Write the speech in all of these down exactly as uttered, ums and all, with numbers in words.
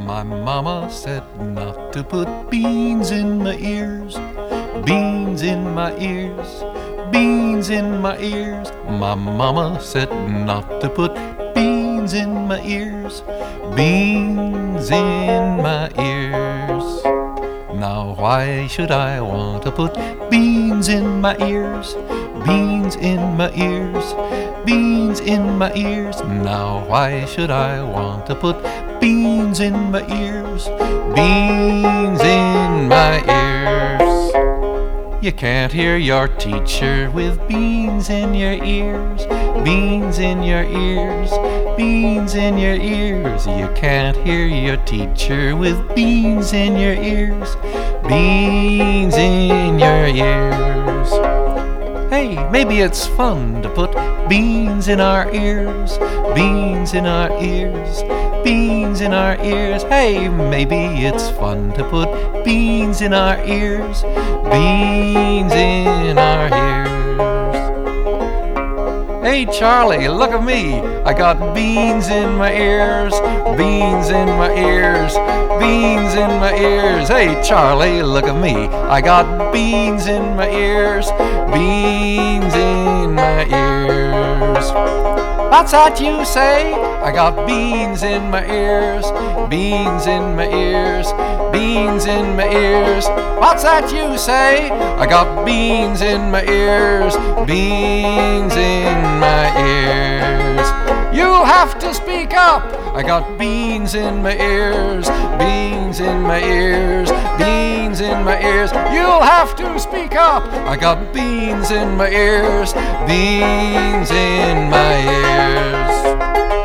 My mama said not to put beans in my ears, beans in my ears, beans in my ears. My mama said not to put beans in my ears, beans in my ears. Now why should I want to put beans in my ears, beans in my ears, beans in my ears? Now why should I want to put beans in my ears, beans in my ears? You can't hear your teacher with beans in your ears, beans in your ears, beans in your ears. You can't hear your teacher with beans in your ears, beans in your ears. Hey, maybe it's fun to put beans in our ears, beans in our ears, beans in our ears. Hey, maybe it's fun to put beans in our ears, beans in our ears. Hey Charlie, look at me, I got beans in my ears, beans in my ears, beans in my ears. Hey Charlie, look at me, I got beans in my ears, beans in my ears. What's that you say? I got beans in my ears, beans in my ears, beans in my ears. What's that you say? I got beans in my ears, beans in my ears. You have to speak up. I got beans in my ears, beans in my ears, beans in my ears. You'll have to speak up. I got beans in my ears, beans in my ears.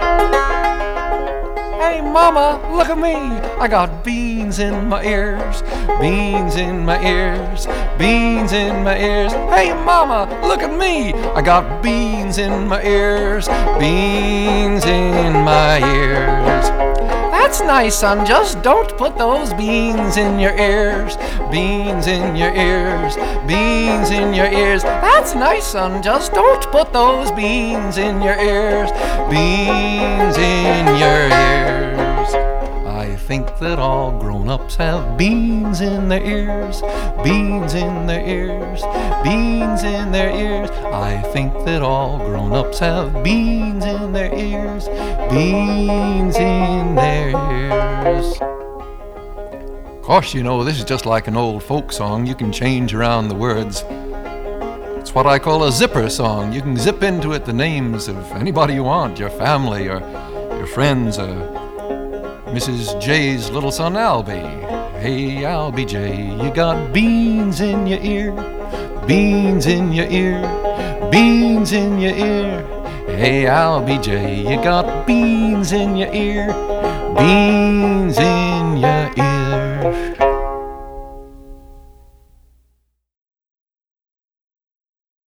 Hey mama, look at me, I got beans in my ears, beans in my ears, beans in my ears. Hey mama, look at me, I got beans in my ears, beans in my ears. That's nice, son, just don't put those beans in your ears, beans in your ears, beans in your ears. That's nice, son, just don't put those beans in your ears, beans in your ears. I think that all grown-ups have beans in their ears, beans in their ears, beans in their ears. I think that all grown-ups have beans in their ears, beans in their ears. Of course, you know, this is just like an old folk song. You can change around the words. It's what I call a zipper song. You can zip into it the names of anybody you want, your family or your friends, uh, Missus J's little son, Albie. Hey, Albie J, you got beans in your ear, beans in your ear, beans in your ear. Hey, Albie J, you got beans in your ear, beans in your